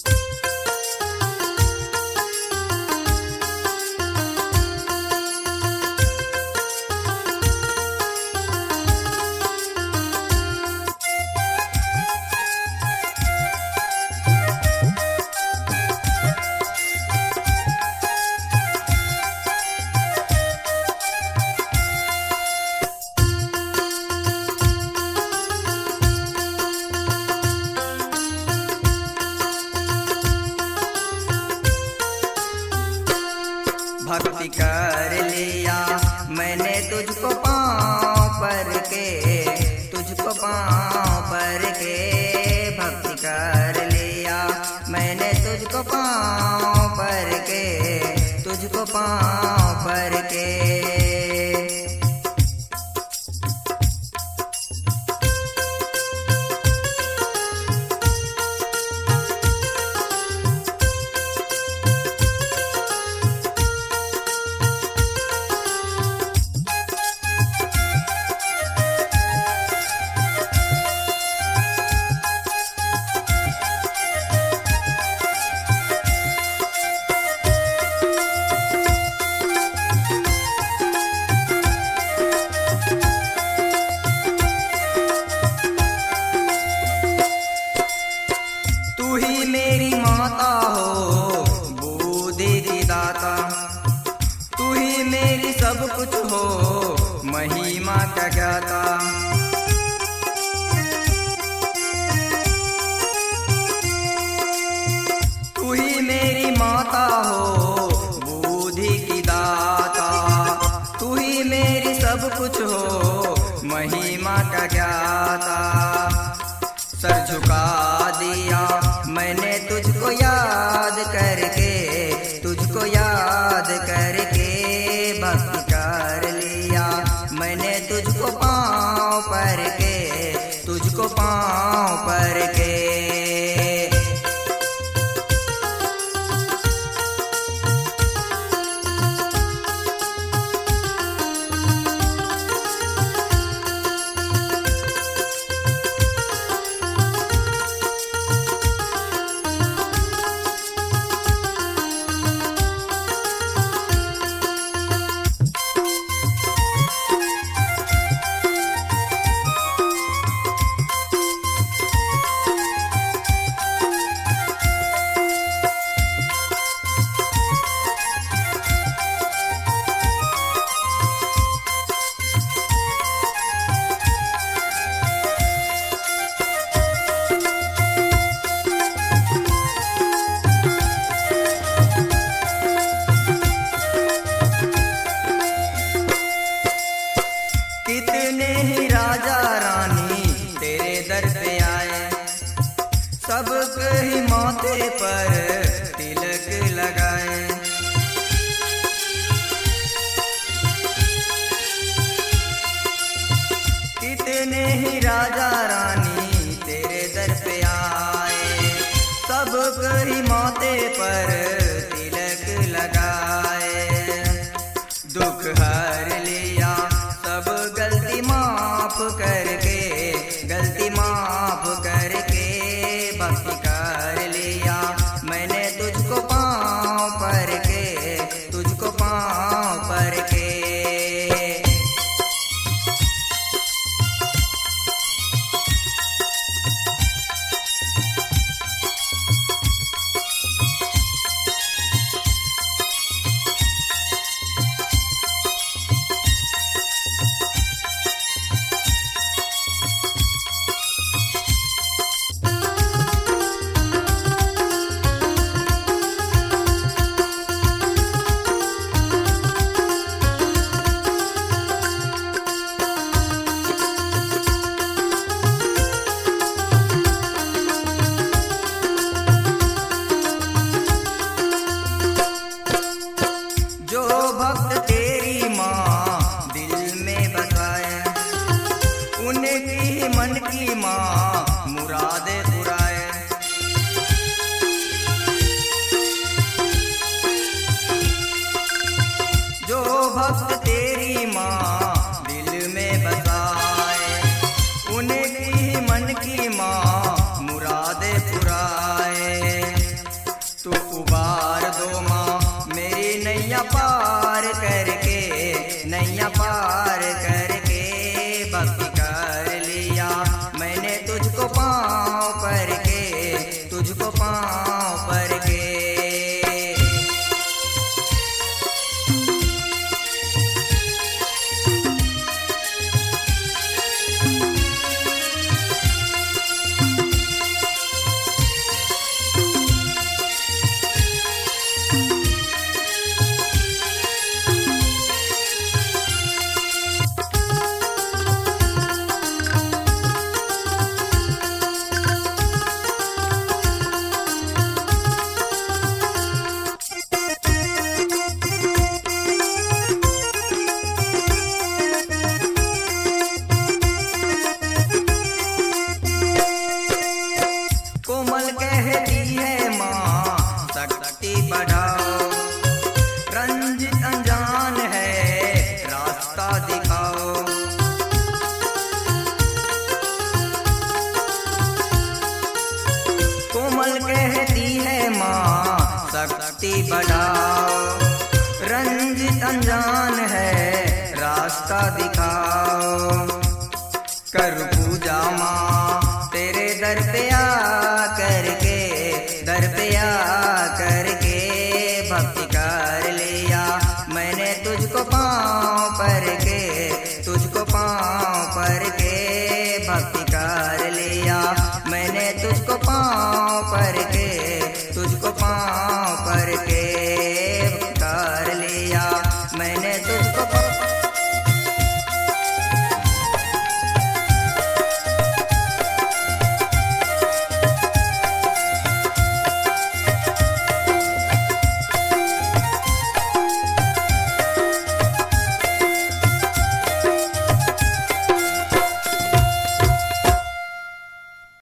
भक्ति कर लिया मैंने तुझको पाँव पर के, तुझको पाँव पर के। भक्ति कर लिया मैंने तुझको पाँव पर के, तुझको पाँव पर के। तू ही मेरी माता हो बुद्धि की दाता, तू ही मेरी सब कुछ हो महिमा का ज्ञाता। तू ही मेरी माता हो बुद्धि की दाता, तू ही मेरी सब कुछ हो महिमा का ज्ञाता। सर झुका दिया मैंने तुझको याद करके, तुझको याद करके। भक्ति कर लिया मैंने तुझको पाँव पर के, तुझको पाँव पर के। कितने ही राजा रानी तेरे दर पे आए, सबके ही माथे पर तिलक लगाए। कितने ही राजा रानी तेरे दर पे आए, सबके ही माथे पर तिलक लगाए। दुख हर लिया सब गलती माफ करके, गलती माफ करके। भक्ति कर लिया मैंने तुझको पाँव पर के, तुझको पाँव पर के। तुझको पाँव पर के। कोमल कहती है माँ शक्ति बढ़ाओ, रंजित अनजान है रास्ता दिखाओ। कोमल कहती है माँ शक्ति बढ़ाओ, रंजित अनजान है रास्ता दिखाओ। कर पूजा माँ तेरे दर पे आ करके, दर पे आ